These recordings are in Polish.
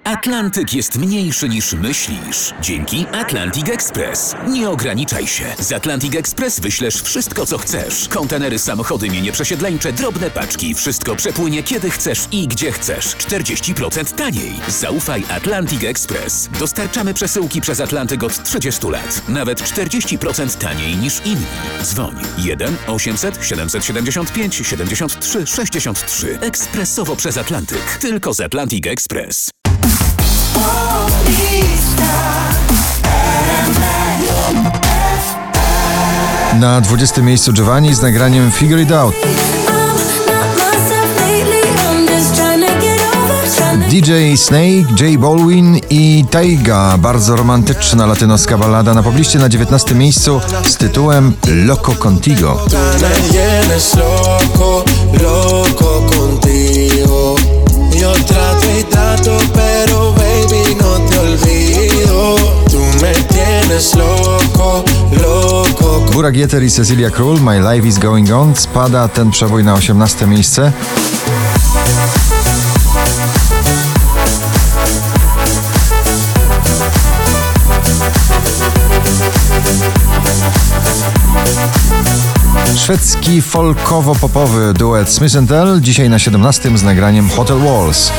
Atlantyk jest mniejszy niż myślisz. Dzięki Atlantic Express. Nie ograniczaj się. Z Atlantic Express wyślesz wszystko, co chcesz. Kontenery, samochody, mienie przesiedleńcze, drobne paczki. Wszystko przepłynie kiedy chcesz i gdzie chcesz. 40% taniej. Zaufaj Atlantic Express. Dostarczamy przesyłki przez Atlantyk od 30 lat. Nawet 40% taniej niż inni. Dzwoń 1 800 775 73 63. Ekspresowo przez Atlantyk. Tylko z Atlantic Express. Na 20. miejscu Giovanni z nagraniem Figure It Out. DJ Snake, J Balvin i Taiga. Bardzo romantyczna latynoska ballada na pobliście na 19. miejscu z tytułem Loco Contigo. Burak Yeter i Cecilia Król, My Life is Going On. Spada ten przebój na 18. miejsce. Szwedzki folkowo-popowy duet Smith & Tell dzisiaj na 17. z nagraniem Hotel Walls.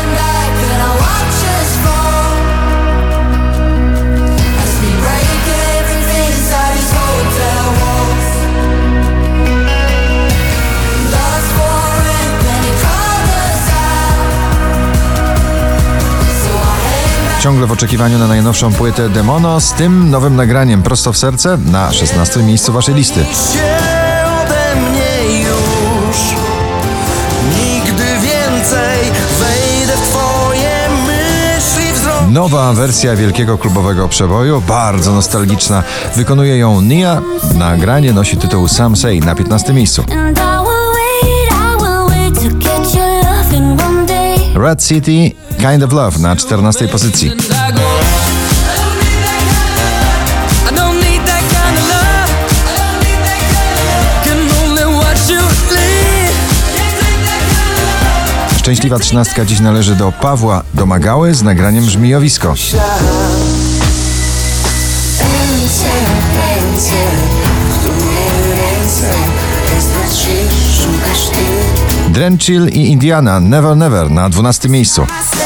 Ciągle w oczekiwaniu na najnowszą płytę Demono z tym nowym nagraniem prosto w serce na 16. miejscu waszej listy. Nowa wersja wielkiego klubowego przeboju, bardzo nostalgiczna. Wykonuje ją Nia. Nagranie nosi tytuł Some Say na 15. miejscu. Red City, Kind of Love na 14. pozycji. Szczęśliwa 13 dziś należy do Pawła Domagały z nagraniem Żmijowisko. Drenchill i Indiana Never Never na 12. miejscu.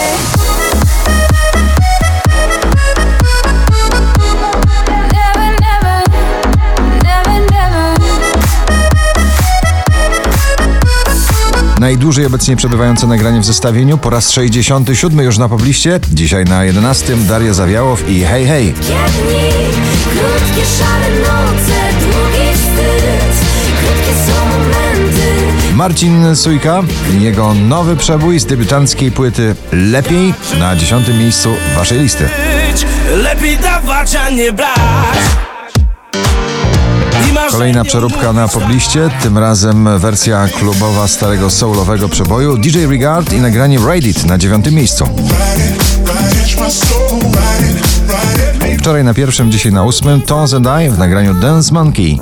Najdłużej obecnie przebywające nagranie w zestawieniu, po raz 67 już na pobliście, dzisiaj na 11. Daria Zawiałow i Hej Hej. Krótkie szare noce, długi wstyd, krótkie są momenty. Marcin Sujka i jego nowy przebój z debiutanckiej płyty Lepiej na 10. miejscu waszej listy. Lepiej dawać, a nie brać. Kolejna przeróbka na pobliście, tym razem wersja klubowa starego soulowego przeboju DJ Regard i nagranie Ride It na 9. miejscu. Wczoraj na 1., dzisiaj na 8. Tones and I w nagraniu Dance Monkey.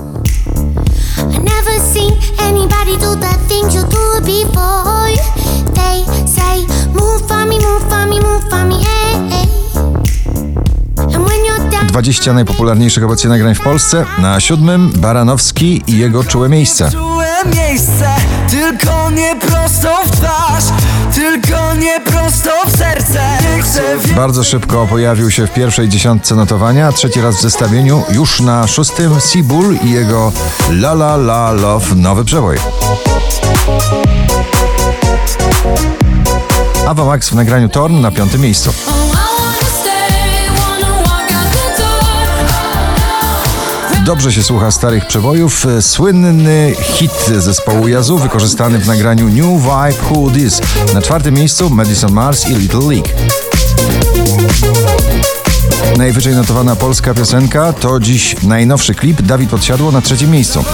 Dwadzieścia najpopularniejszych obecnie nagrań w Polsce. Na 7. Baranowski i jego Czułe miejsce. Tylko nie prosto w twarz, tylko nie prosto w serce. Bardzo szybko pojawił się w pierwszej 10 notowania, a trzeci raz w zestawieniu już na 6. Seabull i jego La La La Love nowy przebój. Ava Max w nagraniu Torn na 5. miejscu. Dobrze się słucha starych przebojów. Słynny hit zespołu Yazoo wykorzystany w nagraniu New Vibe Who This. Na 4. miejscu Madison Mars i Little League. Najwyżej notowana polska piosenka to dziś najnowszy klip Dawid Podsiadło na 3. miejscu.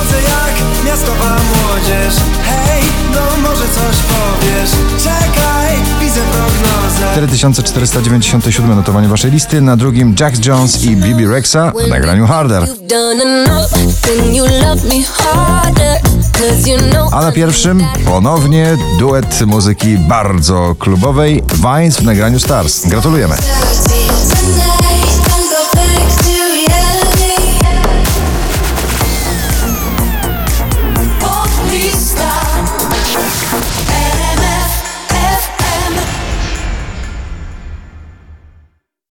4497 notowanie waszej listy, na 2. Jax Jones i Bibi Rexa w nagraniu Harder. A na pierwszym ponownie duet muzyki bardzo klubowej, Vines w nagraniu Stars. Gratulujemy.